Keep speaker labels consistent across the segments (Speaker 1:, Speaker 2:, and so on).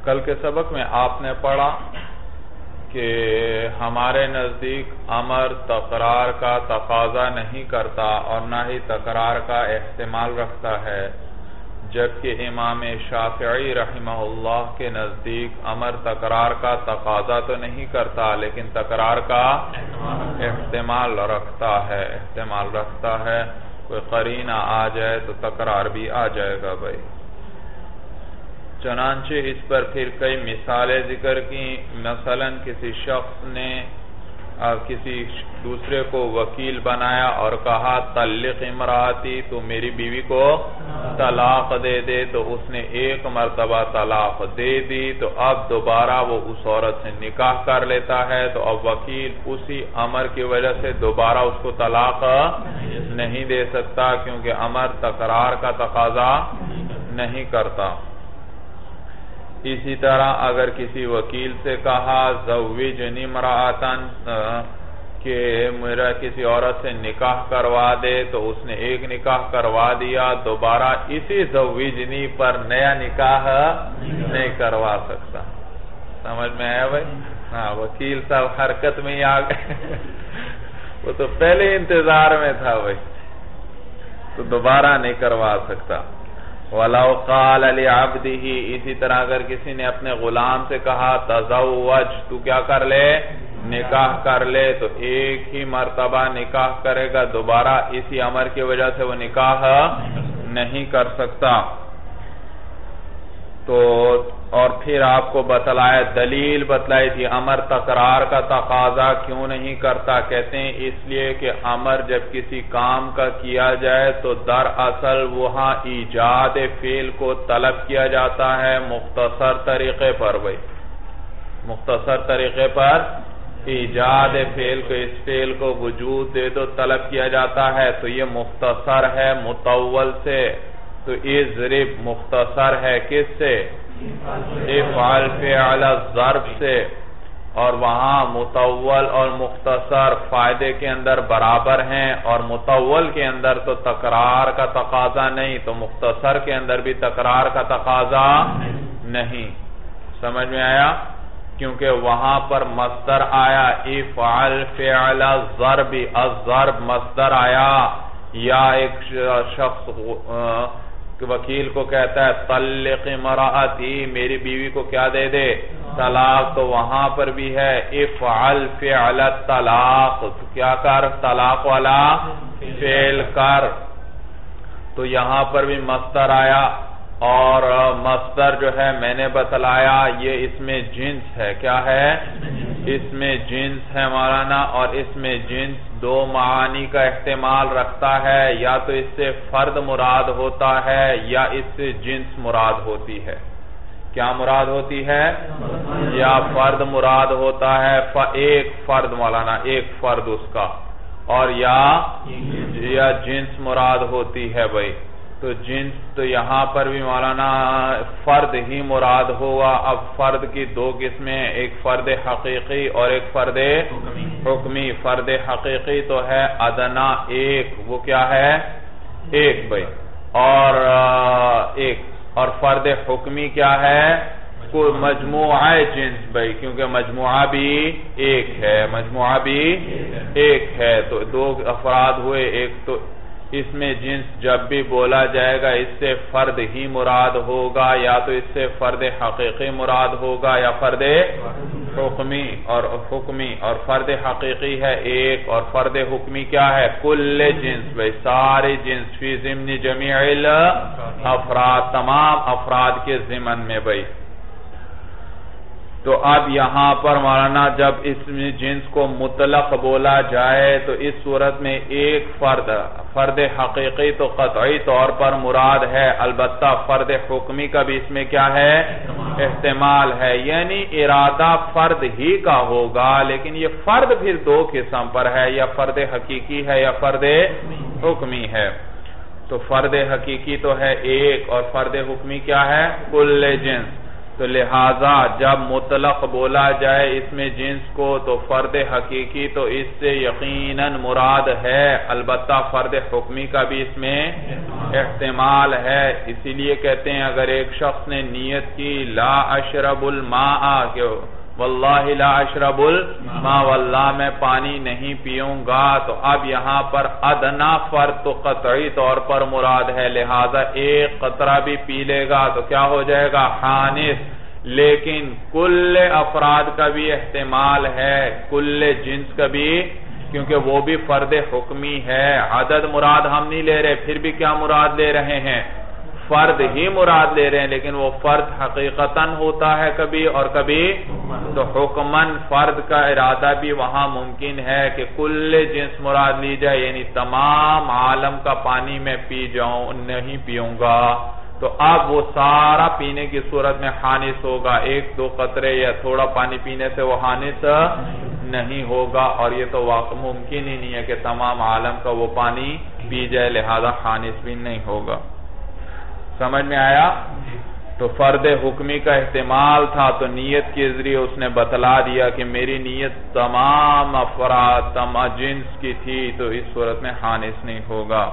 Speaker 1: کل کے سبق میں آپ نے پڑھا کہ ہمارے نزدیک امر تکرار کا تقاضا نہیں کرتا اور نہ ہی تکرار کا احتمال رکھتا ہے، جبکہ امام شافعی رحمہ اللہ کے نزدیک امر تکرار کا تقاضا تو نہیں کرتا لیکن تکرار کا احتمال رکھتا ہے کوئی قرینہ آ جائے تو تکرار بھی آ جائے گا بھائی۔ چنانچہ اس پر پھر کئی مثالیں ذکر کی، مثلا کسی شخص نے کسی دوسرے کو وکیل بنایا اور کہا طلق امراتی، تو میری بیوی کو طلاق دے دے، تو اس نے ایک مرتبہ طلاق دے دی، تو اب دوبارہ وہ اس عورت سے نکاح کر لیتا ہے، تو اب وکیل اسی امر کی وجہ سے دوبارہ اس کو طلاق نہیں دے سکتا، کیونکہ امر تکرار کا تقاضا نہیں کرتا۔ اسی طرح اگر کسی وکیل سے کہا زوجنی امرأتن کہ میرا کسی عورت سے نکاح کروا دے، تو اس نے ایک نکاح کروا دیا، دوبارہ اسی زوجنی پر نیا نکاح نہیں کروا سکتا۔ سمجھ میں آیا بھائی؟ ہاں، وکیل صاحب حرکت میں ہی آ گئے، وہ تو پہلے انتظار میں تھا بھائی، تو دوبارہ نہیں کروا سکتا۔ وَلَوْ قَالَ لِعَبْدِهِ، اسی طرح اگر کسی نے اپنے غلام سے کہا تزوج، تو کیا کر لے؟ نکاح کر لے، تو ایک ہی مرتبہ نکاح کرے گا، دوبارہ اسی امر کی وجہ سے وہ نکاح نہیں کر سکتا۔ تو اور پھر آپ کو بتلایا، دلیل بتلائی تھی امر تکرار کا تقاضا کیوں نہیں کرتا، کہتے ہیں اس لیے کہ امر جب کسی کام کا کیا جائے تو دراصل وہاں ایجاد فعل کو طلب کیا جاتا ہے مختصر طریقے پر بھائی، مختصر طریقے پر ایجاد فعل کو، اس فعل کو وجود دے دو طلب کیا جاتا ہے، تو یہ مختصر ہے مطول سے، تو اضرب مختصر ہے کس سے؟ افعل فعل الضرب سے، اور وہاں مطول اور مختصر فائدے کے اندر برابر ہیں، اور مطول کے اندر تو تکرار کا تقاضا نہیں، تو مختصر کے اندر بھی تکرار کا تقاضا نہیں۔ سمجھ میں آیا؟ کیونکہ وہاں پر مصدر آیا افعل فعل الضرب، الضرب مصدر آیا، یا ایک شخص وکیل کو کہتا ہے طلق امراتی، میری بیوی کو کیا دے دے؟ طلاق، تو وہاں پر بھی ہے افعل فعل الطلاق، تو کیا کر؟ طلاق والا فعل کر، تو یہاں پر بھی مصدر آیا، اور مصدر جو ہے میں نے بتلایا یہ اس میں جنس ہے، کیا ہے؟ اس میں جنس ہے مولانا، اور اس میں جنس دو معانی کا احتمال رکھتا ہے، یا تو اس سے فرد مراد ہوتا ہے یا اس سے جنس مراد ہوتی ہے۔ کیا مراد ہوتی ہے؟ یا فرد مراد ہوتا ہے، ایک فرد مولانا، ایک فرد اس کا، اور یا جنس مراد ہوتی ہے بھائی، تو جنس تو یہاں پر بھی مولانا فرد ہی مراد ہوا۔ اب فرد کی دو قسمیں، ایک فرد حقیقی اور ایک فرد حکمی۔ فرد حقیقی تو ہے ادنا ایک، وہ کیا ہے؟ ایک بھائی، اور فرد حکمی کیا ہے؟ کوئی مجموعہ جنس بھائی، کیونکہ مجموعہ بھی ایک ہے، مجموعہ بھی ایک ہے، تو دو افراد ہوئے ایک، تو اس میں جنس جب بھی بولا جائے گا اس سے فرد ہی مراد ہوگا، یا تو اس سے فرد حقیقی مراد ہوگا یا فرد حکمی، اور فرد حقیقی ہے ایک، اور فرد حکمی کیا ہے؟ کل جنس بھائی، سارے جنس فی ضمن جمیع الافراد، تمام افراد کے ضمن میں بھائی۔ تو اب یہاں پر مولانا جب اس میں جنس کو مطلق بولا جائے تو اس صورت میں ایک فرد حقیقی تو قطعی طور پر مراد ہے، البتہ فرد حکمی کا بھی اس میں کیا ہے؟ احتمال ہے، یعنی ارادہ فرد ہی کا ہوگا، لیکن یہ فرد پھر دو قسم پر ہے، یا فرد حقیقی ہے یا فرد حکمی ہے۔ تو فرد حقیقی تو ہے ایک، اور فرد حکمی کیا ہے؟ کل جنس۔ تو لہذا جب مطلق بولا جائے اس میں جنس کو تو فرد حقیقی تو اس سے یقیناً مراد ہے، البتہ فرد حکمی کا بھی اس میں احتمال ہے، اسی لیے کہتے ہیں اگر ایک شخص نے نیت کی لا اشرب الماء کہ واللہ لا اشرب الماء، واللہ میں پانی نہیں پیوں گا، تو اب یہاں پر ادنا فرد تو قطعی طور پر مراد ہے، لہذا ایک قطرہ بھی پی لے گا تو کیا ہو جائے گا؟ حانث۔ لیکن کل افراد کا بھی احتمال ہے، کل جنس کا بھی، کیونکہ وہ بھی فرد حکمی ہے، عدد مراد ہم نہیں لے رہے، پھر بھی کیا مراد لے رہے ہیں؟ فرد ہی مراد لے رہے ہیں، لیکن وہ فرد حقیقتاً ہوتا ہے کبھی اور کبھی، تو حکماً فرد کا ارادہ بھی وہاں ممکن ہے کہ کل جنس مراد لی جائے، یعنی تمام عالم کا پانی میں پی جاؤں، نہیں پیوں گا، تو اب وہ سارا پینے کی صورت میں حانث ہوگا، ایک دو قطرے یا تھوڑا پانی پینے سے وہ حانث نہیں ہوگا، اور یہ تو ممکن ہی نہیں ہے کہ تمام عالم کا وہ پانی پی جائے، لہذا حانث بھی نہیں ہوگا۔ سمجھ میں آیا؟ تو فرد حکمی کا احتمال تھا تو نیت کے ذریعے اس نے بتلا دیا کہ میری نیت تمام افراد تمام جنس کی تھی، تو اس صورت میں حانث نہیں ہوگا۔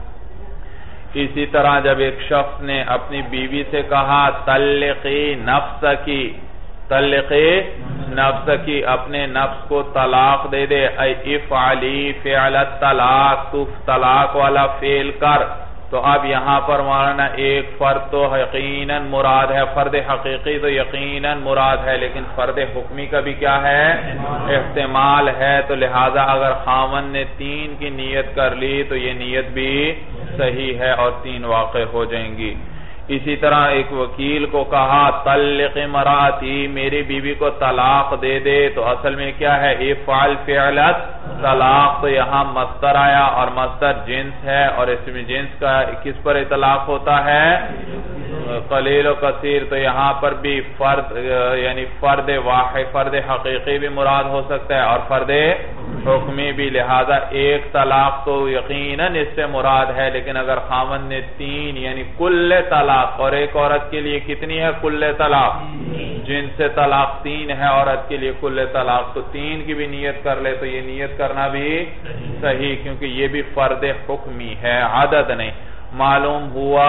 Speaker 1: اسی طرح جب ایک شخص نے اپنی بیوی سے کہا طلقی نفسکی، طلقی نفسکی، اپنے نفس کو طلاق دے دے، اے افعلی فعل الطلاق، تو طلاق والا فعل کر، تو اب یہاں پر مولانا ایک فرد تو یقیناً مراد ہے، فرد حقیقی تو یقیناً مراد ہے، لیکن فرد حکمی کا بھی کیا ہے؟ احتمال ہے، تو لہذا اگر خاوند نے 3 کی نیت کر لی تو یہ نیت بھی صحیح ہے اور 3 واقع ہو جائیں گی۔ اسی طرح ایک وکیل کو کہا طلق امراتی، میری بیوی کو طلاق دے دے، تو اصل میں کیا ہے؟ افعل فعلت طلاق، تو یہاں مصدر آیا اور مصدر جنس ہے، اور اس میں جنس کا کس پر اطلاق ہوتا ہے؟ قلیل و کثیر، تو یہاں پر بھی فرد یعنی فرد واحد، فرد حقیقی بھی مراد ہو سکتا ہے اور فرد حکمی بھی، لہذا ایک طلاق تو یقیناً اس سے مراد ہے، لیکن اگر خاوند نے 3 یعنی کل طلاق، اور ایک عورت کے لیے کتنی ہے کل طلاق؟ جن سے طلاق 3 ہے، عورت کے لیے کل طلاق، تو 3 کی بھی نیت کر لے تو یہ نیت کرنا بھی صحیح، کیونکہ یہ بھی فرد حکمی ہے، عدد نہیں۔ معلوم ہوا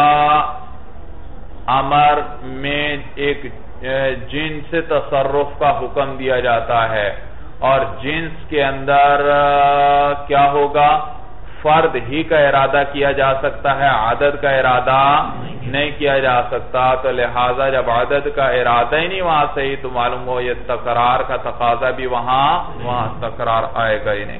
Speaker 1: امر میں ایک جنس تصرف کا حکم دیا جاتا ہے، اور جنس کے اندر کیا ہوگا؟ فرد ہی کا ارادہ کیا جا سکتا ہے، عدد کا ارادہ نہیں کیا جا سکتا، تو لہٰذا جب عدد کا ارادہ ہی نہیں وہاں صحیح، تو معلوم ہو یہ تکرار کا تقاضا بھی وہاں تکرار آئے گا ہی نہیں۔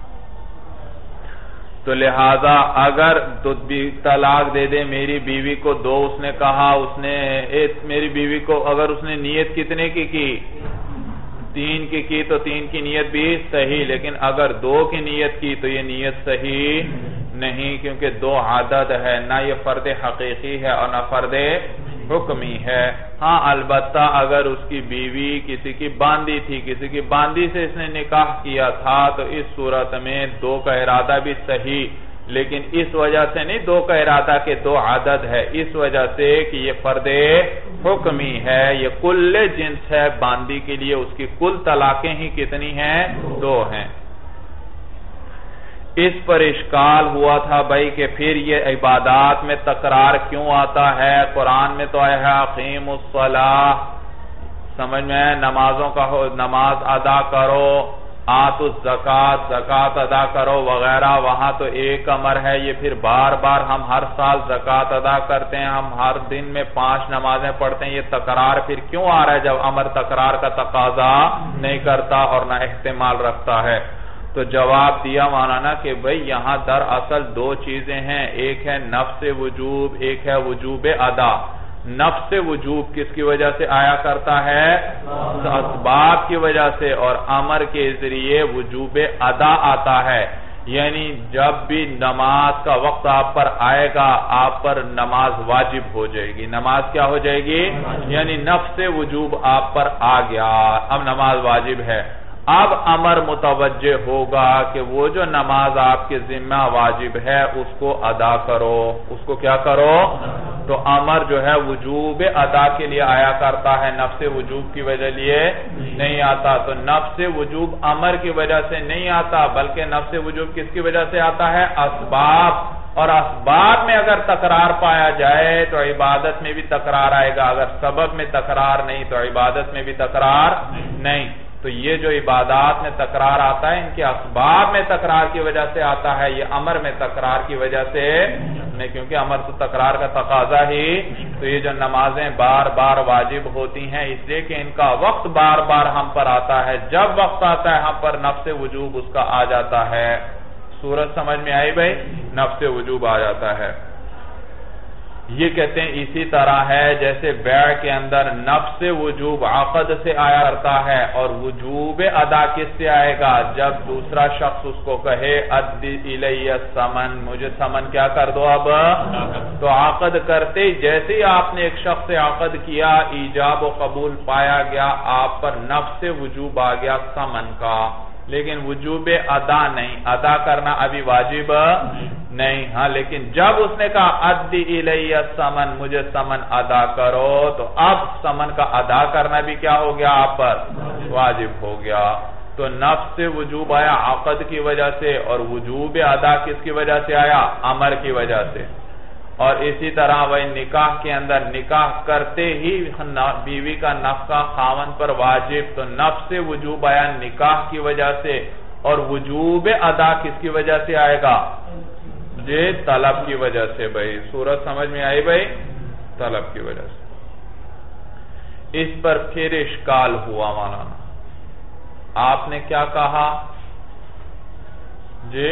Speaker 1: تو لہٰذا اگر طلاق دے دے میری بیوی کو 2، اس نے کہا، اس نے میری بیوی کو اگر اس نے نیت کتنے کی 3 کی تو 3 کی نیت بھی صحیح، لیکن اگر 2 کی نیت کی تو یہ نیت صحیح نہیں، کیونکہ 2 عدد ہے، نہ یہ فرد حقیقی ہے اور نہ فرد حکمی ہے۔ ہاں البتہ اگر اس کی بیوی کسی کی باندی تھی، کسی کی باندی سے اس نے نکاح کیا تھا، تو اس صورت میں 2 کا ارادہ بھی صحیح، لیکن اس وجہ سے نہیں 2 کا ارادہ کہ 2 عدد ہے، اس وجہ سے کہ یہ فرد حکمی ہے، یہ کل جنس ہے، باندی کے لیے اس کی کل طلاقیں ہی کتنی ہیں؟ 2 ہیں۔ اس پر اشکال ہوا تھا بھائی کہ پھر یہ عبادات میں تکرار کیوں آتا ہے؟ قرآن میں تو آیا ہے اقیم الصلاۃ، سمجھ میں نمازوں کا نماز ادا کرو، آتوا الزکات، زکات ادا کرو وغیرہ، وہاں تو ایک امر ہے، یہ پھر بار بار ہم ہر سال زکات ادا کرتے ہیں، ہم ہر دن میں 5 نمازیں پڑھتے ہیں، یہ تکرار پھر کیوں آ رہا ہے جب امر تکرار کا تقاضا نہیں کرتا اور نہ احتمال رکھتا ہے؟ تو جواب دیا مولانا کہ بھئی یہاں دراصل 2 چیزیں ہیں، ایک ہے نفس وجوب، ایک ہے وجوب ادا۔ نفس وجوب کس کی وجہ سے آیا کرتا ہے؟ اسباب کی وجہ سے، اور امر کے ذریعے وجوب ادا آتا ہے، یعنی جب بھی نماز کا وقت آپ پر آئے گا، آپ پر نماز واجب ہو جائے گی۔ نماز کیا ہو جائے گی؟ یعنی نفس وجوب آپ پر آ گیا، اب نماز واجب ہے۔ اب امر متوجہ ہوگا کہ وہ جو نماز آپ کے ذمہ واجب ہے اس کو ادا کرو، اس کو کیا کرو؟ تو امر جو ہے وجوب ادا کے لیے آیا کرتا ہے، نفس وجوب کی وجہ لیے نہیں آتا۔ تو نفس وجوب امر کی وجہ سے نہیں آتا، بلکہ نفس وجوب کس کی وجہ سے آتا ہے؟ اسباب اور اسباب میں اگر تکرار پایا جائے تو عبادت میں بھی تکرار آئے گا، اگر سبب میں تکرار نہیں تو عبادت میں بھی تکرار نہیں۔ تو یہ جو عبادات میں تکرار آتا ہے ان کے اسباب میں تکرار کی وجہ سے آتا ہے، یہ امر میں تکرار کی وجہ سے نہیں، کیونکہ امر تو تکرار کا تقاضا ہی۔ تو یہ جو نمازیں بار بار واجب ہوتی ہیں اس لیے کہ ان کا وقت بار بار ہم پر آتا ہے، جب وقت آتا ہے ہم پر نفس وجوب اس کا آ جاتا ہے۔ صورت سمجھ میں آئی بھائی؟ نفس وجوب آ جاتا ہے۔ یہ کہتے ہیں اسی طرح ہے جیسے بیع کے اندر نفس وجوب عقد سے آیا کرتا ہے، اور وجوب ادا کس سے آئے گا؟ جب دوسرا شخص اس کو کہے ادی الی الثمن، مجھے ثمن کیا کر دو اب۔ تو عقد کرتے جیسے ہی آپ نے ایک شخص سے عقد کیا، ایجاب و قبول پایا گیا، آپ پر نفس وجوب آ گیا ثمن کا، لیکن وجوب ادا نہیں، ادا کرنا ابھی واجب نہیں۔ ہاں لیکن جب اس نے کہا ادی الی الثمن، مجھے ثمن ادا کرو، تو اب ثمن کا ادا کرنا بھی کیا ہو گیا آپ پر؟ واجب ہو گیا۔ تو نفس وجوب آیا عقد کی وجہ سے، اور وجوب ادا کس کی وجہ سے آیا؟ امر کی وجہ سے۔ اور اسی طرح وہ نکاح کے اندر نکاح کرتے ہی بیوی کا نفقہ خاوند پر واجب، تو نفس وجوب آیا نکاح کی وجہ سے، اور وجوب ادا کس کی وجہ سے آئے گا؟ جی طلب کی وجہ سے۔ بھائی صورت سمجھ میں آئی بھائی؟ طلب کی وجہ سے۔ اس پر پھر اشکال ہوا مولانا، آپ نے کیا کہا جی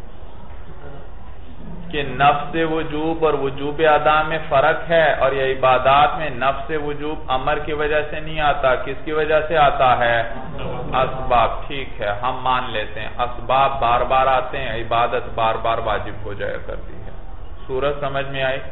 Speaker 1: کہ نفس وجوب اور وجوب ادا میں فرق ہے، اور یہ عبادات میں نفس وجوب امر کی وجہ سے نہیں آتا، کس کی وجہ سے آتا ہے؟ اسباب۔ ٹھیک ہے ہم مان لیتے ہیں اسباب بار بار آتے ہیں، عبادت بار بار واجب ہو جایا کرتی ہے۔ صورت سمجھ میں آئی؟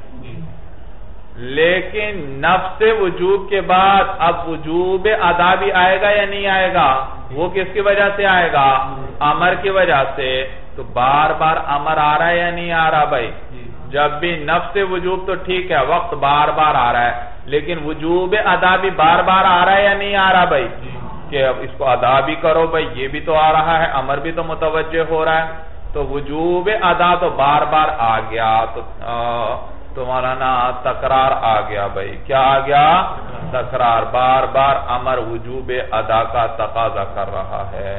Speaker 1: لیکن نفس وجوب کے بعد اب وجوب ادا بھی آئے گا یا نہیں آئے گا؟ وہ کس کی وجہ سے آئے گا؟ امر کی وجہ سے۔ تو بار بار امر آ رہا ہے یا نہیں آ رہا بھائی؟ جب بھی نفس وجوب تو ٹھیک ہے وقت بار بار آ رہا ہے، لیکن وجوب ادا بھی بار بار آ رہا ہے یا نہیں آ رہا بھائی؟ کہ اب اس کو ادا بھی کرو بھائی، یہ بھی تو آ رہا ہے، امر بھی تو متوجہ ہو رہا ہے۔ تو وجوب ادا تو بار بار آ گیا، تو مولانا تکرار آ گیا بھائی۔ کیا آ گیا؟ تکرار، بار بار امر وجوب ادا کا تقاضا کر رہا ہے۔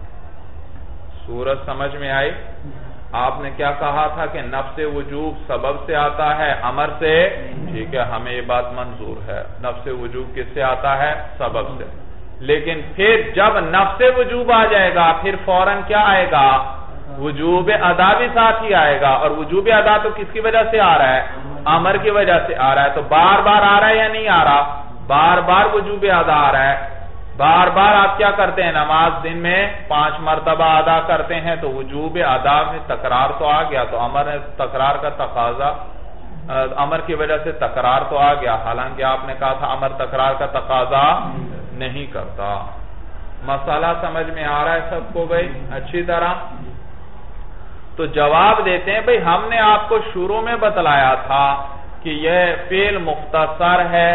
Speaker 1: صورت سمجھ میں آئی؟ آپ نے کیا کہا تھا کہ نفس وجوب سبب سے آتا ہے امر سے؟ ٹھیک ہے ہمیں یہ بات منظور ہے، نفس وجوب کس سے آتا ہے؟ سبب سے۔ لیکن پھر جب نفس وجوب آ جائے گا پھر فوراً کیا آئے گا؟ وجوب ادا بھی ساتھ ہی آئے گا، اور وجوب ادا تو کس کی وجہ سے آ رہا ہے؟ امر کی وجہ سے آ رہا ہے۔ تو بار بار آ رہا ہے یا نہیں آ رہا؟ بار بار وجوب ادا آ رہا ہے۔ بار بار آپ کیا کرتے ہیں؟ نماز دن میں 5 مرتبہ ادا کرتے ہیں، تو وجوب ادا میں تکرار تو آ گیا، تو امر تکرار کا تقاضا، امر کی وجہ سے تکرار تو آ گیا، حالانکہ آپ نے کہا تھا امر تکرار کا تقاضا نہیں کرتا۔ مسئلہ سمجھ میں آ رہا ہے سب کو بھائی اچھی طرح؟ تو جواب دیتے ہیں بھائی ہم نے آپ کو شروع میں بتلایا تھا کہ یہ فعل مختصر ہے،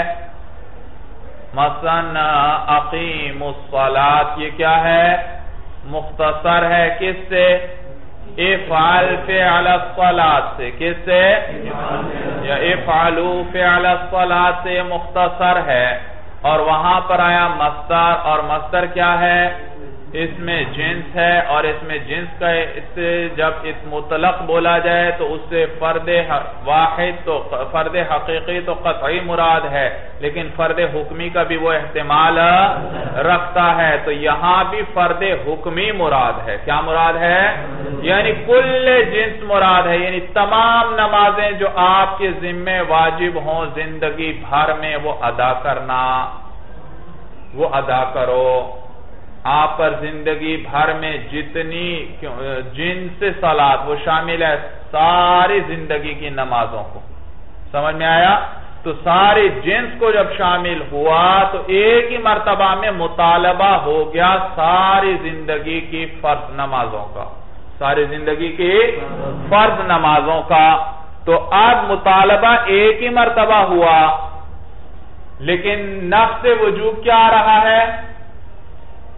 Speaker 1: مثلا اقیم الصلاۃ، یہ کیا ہے؟ مختصر ہے، کس سے؟ افعل فعل الصلاۃ سے۔ کس سے؟ یا افعلوا فعل الصلاۃ سے مختصر ہے، اور وہاں پر آیا مصدر، اور مصدر کیا ہے؟ اس میں جنس ہے، اور اس میں جنس کا اس سے جب اس مطلق بولا جائے تو اس سے فرد واحد تو فرد حقیقی تو قطعی مراد ہے، لیکن فرد حکمی کا بھی وہ احتمال رکھتا ہے، تو یہاں بھی فرد حکمی مراد ہے۔ کیا مراد ہے؟ یعنی کل جنس مراد ہے، یعنی تمام نمازیں جو آپ کے ذمہ واجب ہوں زندگی بھر میں وہ ادا کرنا، وہ ادا کرو۔ آپ پر زندگی بھر میں جتنی جنس صلاۃ وہ شامل ہے ساری زندگی کی نمازوں کو، سمجھ میں آیا؟ تو ساری جنس کو جب شامل ہوا تو ایک ہی مرتبہ میں مطالبہ ہو گیا ساری زندگی کی فرض نمازوں کا، ساری زندگی کی فرض نمازوں کا۔ تو اب مطالبہ ایک ہی مرتبہ ہوا، لیکن نفس وجوب کیا آ رہا ہے؟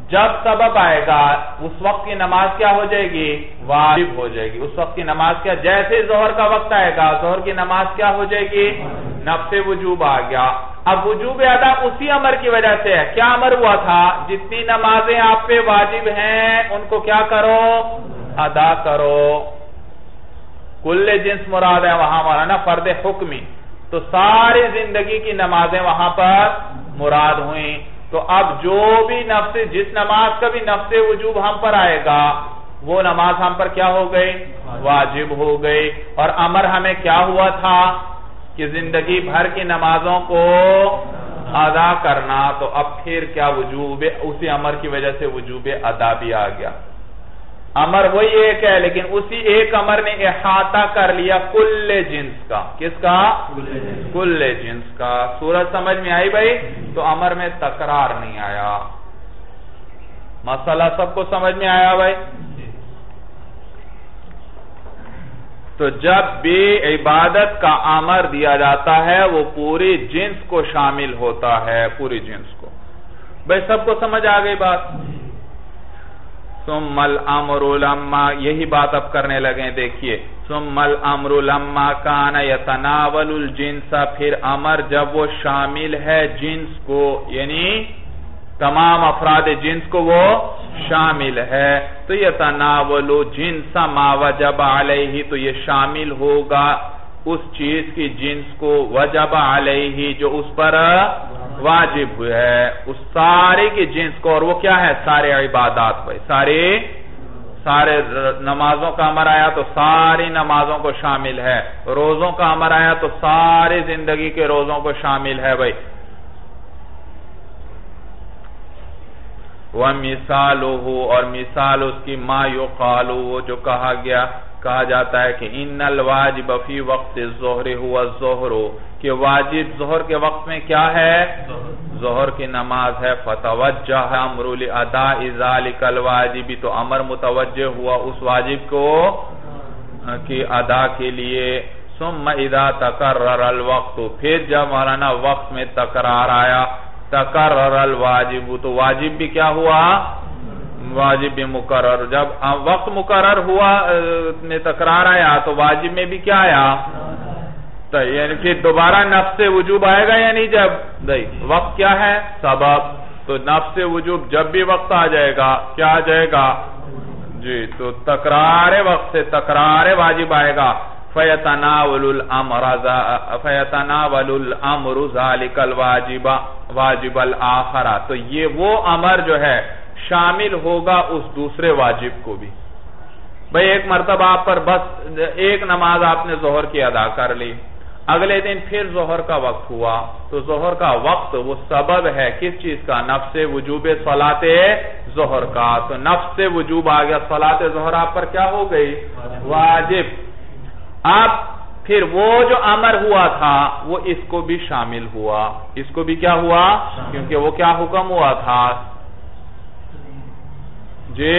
Speaker 1: جب سبب آئے گا اس وقت کی نماز کیا ہو جائے گی؟ واجب ہو جائے گی. اس وقت کی نماز کیا، جیسے ظہر کا وقت آئے گا ظہر کی نماز کیا ہو جائے گی؟ نفس وجوب آ گیا. اب وجوب ادا اسی امر کی وجہ سے ہے. کیا امر ہوا تھا؟ جتنی نمازیں آپ پہ واجب ہیں ان کو کیا کرو؟ ادا کرو. کل جنس مراد ہے وہاں مولانا فرد حکمی، تو ساری زندگی کی نمازیں وہاں پر مراد ہوئیں. تو اب جو بھی جس نماز کا بھی نفس وجوب ہم پر آئے گا وہ نماز ہم پر کیا ہو گئی؟ واجب ہو گئی. اور امر ہمیں کیا ہوا تھا کہ زندگی بھر کی نمازوں کو ادا کرنا. تو اب پھر کیا وجوب، اسی امر کی وجہ سے وجوب ادا بھی آ گیا. امر وہی ایک ہے لیکن اسی ایک امر نے احاطہ کر لیا کل جنس کا. کس کا؟ کل جنس کا. سورج سمجھ میں آئی بھائی؟ تو امر میں تکرار نہیں آیا. مسئلہ سب کو سمجھ میں آیا بھائی؟ تو جب بھی عبادت کا امر دیا جاتا ہے وہ پوری جنس کو شامل ہوتا ہے، پوری جنس کو. بھائی سب کو سمجھ آ گئی بات؟ ثم الامر لما، یہی بات اب کرنے لگے. دیکھیے ثم الامر لما کان یتناول الجنس، پھر امر جب وہ شامل ہے جنس کو، یعنی تمام افراد جنس کو وہ شامل ہے. تو یتناول جنس ما وجب علیہ، تو یہ شامل ہوگا اس چیز کی جنس کو وجب علیہ جو اس پر واجب ہوئے ہے، اس سارے کی جنس کو. اور وہ کیا ہے؟ سارے عبادات بھائی. سارے نمازوں کا امر آیا تو ساری نمازوں کو شامل ہے. روزوں کا امر آیا تو ساری زندگی کے روزوں کو شامل ہے بھائی. وَمِثَالُهُ، اور مثال اس کی ما يُقَالُ، وہ جو کہا جاتا ہے کہ ان الواجب فی وقت الظہر هو الظہر، کہ واجب ظہر کے وقت میں کیا ہے؟ ظہر کی نماز ہے. فتوجہ امر لاداء ذلک الواجب، تو امر متوجہ ہوا اس واجب کو کی ادا کے لیے. ثم اذا تکرر الوقت، پھر جب مولانا وقت میں تکرار آیا، تکرر الواجب، تو واجب بھی کیا ہوا؟ واجب بھی مقرر. جب وقت مقرر ہوا میں تکرار آیا تو واجب میں بھی کیا آیا؟ یعنی پھر دوبارہ نفس وجوب آئے گا یا نہیں؟ جب وقت کیا ہے؟ سبب. تو نفس وجوب جب بھی وقت آ جائے گا کیا آ جائے گا؟ جی، تو تکرار وقت سے تکرار واجب آئے گا. فَيَتَنَاوَلُ الْأَمْرُ ذَلِكَ الْوَاجِبَ وَاجِبَ الْآخَرَ، تو یہ وہ امر جو ہے شامل ہوگا اس دوسرے واجب کو بھی. بھئی ایک مرتبہ آپ پر بس ایک نماز آپ نے ظہر کی ادا کر لی، اگلے دن پھر ظہر کا وقت ہوا، تو ظہر کا وقت وہ سبب ہے کس چیز کا؟ نفس وجوب صلاۃ ظہر کا. تو نفس وجوب آ گیا، صلاۃ ظہر آپ پر کیا ہو گئی؟ واجب. اب پھر وہ جو امر ہوا تھا وہ اس کو بھی شامل ہوا. اس کو بھی کیا ہوا؟ کیونکہ وہ کیا حکم ہوا تھا؟ جی،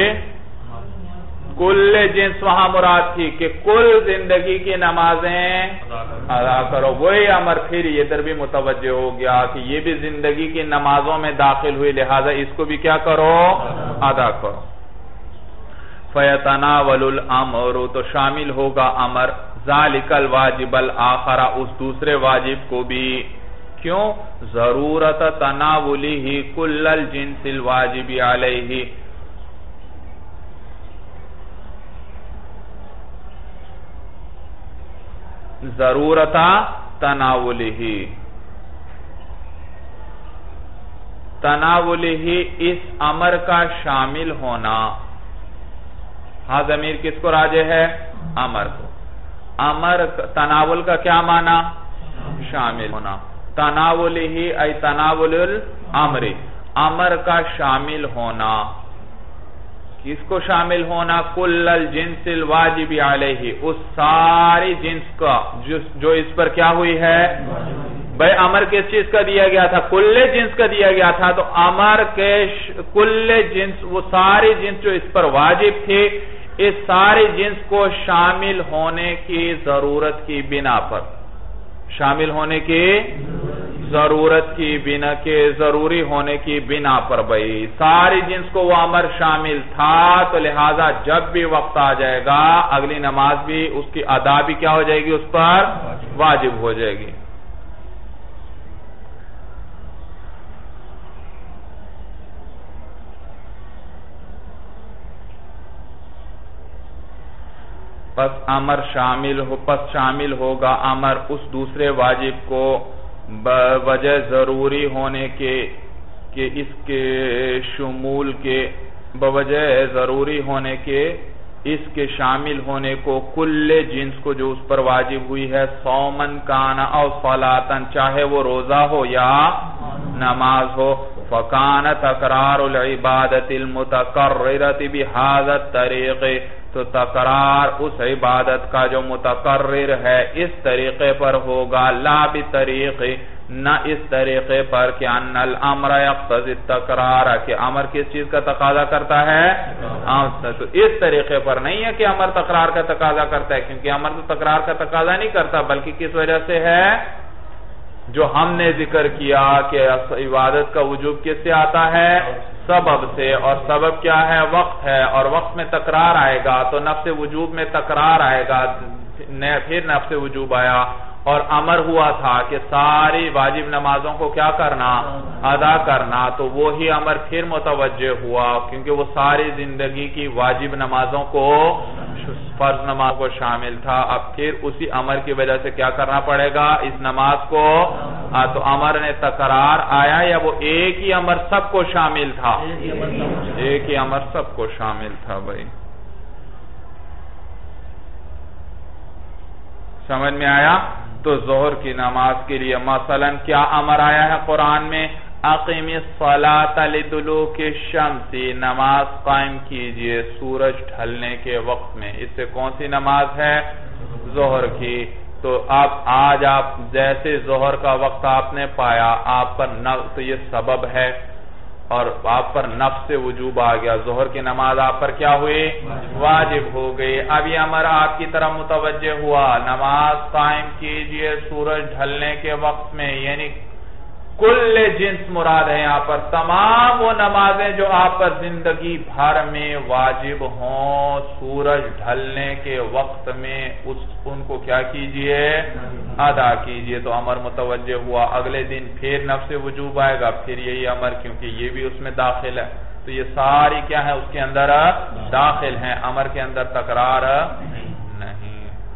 Speaker 1: کل جنس وہاں مراد تھی کہ کل زندگی کی نمازیں ادا کرو. وہی امر پھر ادھر بھی متوجہ ہو گیا کہ یہ بھی زندگی کی نمازوں میں داخل ہوئی، لہذا اس کو بھی کیا کرو؟ ادا کرو. فَيَتَنَاوَلُ الْأَمْرُ، تو شامل ہوگا امر ذَلِكَ الْوَاجِبَ الْآخَرَ، اس دوسرے واجب کو بھی. کیوں؟ ضرورت تناولہ کل الجنس الواجب علیہ، ضرورت تناولہ اس امر کا شامل ہونا. ہاں ضمیر کس کو راجع ہے؟ امر کو. امر تناول کا کیا معنی؟ شامل ہونا. تناولہ ای تناول الامر، امر کا شامل ہونا. کس کو شامل ہونا؟ کل الجنس الواجب علیہ، اس ساری جنس کا جو اس پر کیا ہوئی ہے؟ بھئی امر کس چیز کا دیا گیا تھا؟ کل جنس کا دیا گیا تھا. تو امر کے کل جنس، وہ ساری جنس جو اس پر واجب تھی، اس ساری جنس کو شامل ہونے کی ضرورت کی بنا پر، شامل ہونے کی ضرورت کی بنا کے ضروری ہونے کی بنا پر بھائی ساری جنس کو وہ امر شامل تھا، تو لہذا جب بھی وقت آ جائے گا اگلی نماز بھی اس کی ادا بھی کیا ہو جائے گی، اس پر واجب ہو جائے گی۔ پس امر شامل ہوگا امر اس دوسرے واجب کو بوجہ ضروری ہونے کے کہ اس کے شمول کے بوجہ ضروری ہونے کے اس کے شامل ہونے کو کل جنس کو جو اس پر واجب ہوئی ہے صومن کانا او صلاتن چاہے وہ روزہ ہو یا نماز ہو فکان تکرار العبادت المتقررت بهذا الطریق تو تکرار اس عبادت کا جو متقرر ہے اس طریقے پر ہوگا لا بطریق نہ اس طریقے پر کہ ان الامر یقتضی التکرار کہ امر کس چیز کا تقاضا کرتا ہے، تو اس طریقے پر نہیں ہے کہ امر تکرار کا تقاضا کرتا ہے، کیونکہ امر تو تکرار کا تقاضا نہیں کرتا بلکہ کس وجہ سے ہے، جو ہم نے ذکر کیا کہ عبادت کا وجوب کس سے آتا ہے، سبب سے، اور سبب کیا ہے، وقت ہے، اور وقت میں تکرار آئے گا تو نفس وجوب میں تکرار آئے گا، پھر نفس وجوب آیا، اور امر ہوا تھا کہ ساری واجب نمازوں کو کیا کرنا، ادا کرنا، تو وہی امر پھر متوجہ ہوا کیونکہ وہ ساری زندگی کی واجب نمازوں کو فرض نماز کو شامل تھا۔ اب پھر اسی امر کی وجہ سے کیا کرنا پڑے گا اس نماز کو، تو امر نے تکرار آیا یا وہ ایک ہی امر سب کو شامل تھا، ایک ہی امر سب کو شامل تھا بھائی، سمجھ میں آیا؟ تو ظہر کی نماز کے لیے مثلا کیا امر آیا ہے قرآن میں، اقیم الصلاۃ لدلوک الشمس، نماز قائم کیجئے سورج ڈھلنے کے وقت میں، اس سے کون سی نماز ہے، ظہر کی۔ تو اب آج آپ جیسے ظہر کا وقت آپ نے پایا آپ پر تو یہ سبب ہے اور آپ پر نفس سے وجوب آ گیا، ظہر کی نماز آپ پر کیا ہوئی، واجب ہو گئی۔ اب یہ امر آپ کی طرف متوجہ ہوا، نماز قائم کیجئے سورج ڈھلنے کے وقت میں، یعنی کل جنس مراد ہے یہاں پر، تمام وہ نمازیں جو آپ پر زندگی بھر میں واجب ہوں سورج ڈھلنے کے وقت میں ان کو کیا کیجئے، ادا کیجئے۔ تو امر متوجہ ہوا، اگلے دن پھر نفس وجوب آئے گا، پھر یہی امر کیونکہ یہ بھی اس میں داخل ہے، تو یہ ساری کیا ہے اس کے اندر داخل ہیں، امر کے اندر تکرار نہیں۔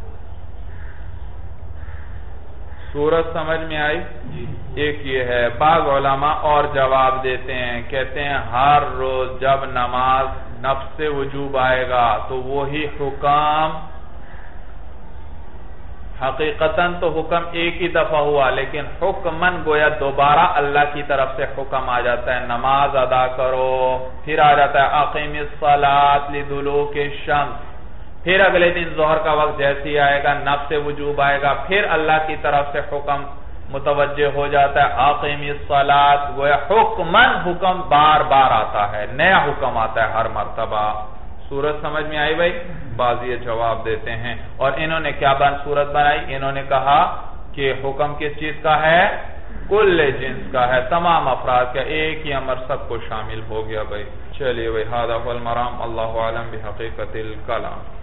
Speaker 1: صورت سمجھ میں آئی؟ ایک یہ ہے، بعض علماء اور جواب دیتے ہیں، کہتے ہیں ہر روز جب نماز نفس سے وجوب آئے گا تو وہی حکم، حقیقتاً تو حکم ایک ہی دفعہ ہوا لیکن حکماً گویا دوبارہ اللہ کی طرف سے حکم آ جاتا ہے، نماز ادا کرو، پھر آ جاتا ہے اقیم الصلاۃ لدلوک الشمس، پھر اگلے دن ظہر کا وقت جیسی آئے گا نفس وجوب آئے گا، پھر اللہ کی طرف سے حکم متوجہ ہو جاتا ہے اقیم الصلاۃ، گویا حکماً حکم بار بار آتا ہے، نیا حکم آتا ہے ہر مرتبہ۔ صورت سمجھ میں آئی بھائی؟ بعض یہ جواب دیتے ہیں، اور انہوں نے کیا صورت بنائی، انہوں نے کہا کہ حکم کس چیز کا ہے، کل جنس کا ہے، تمام افراد کا، ایک ہی امر سب کو شامل ہو گیا بھائی۔ چلیے بھائی، ھذا هو المرام، اللہ اعلم بحقیقت الکلام۔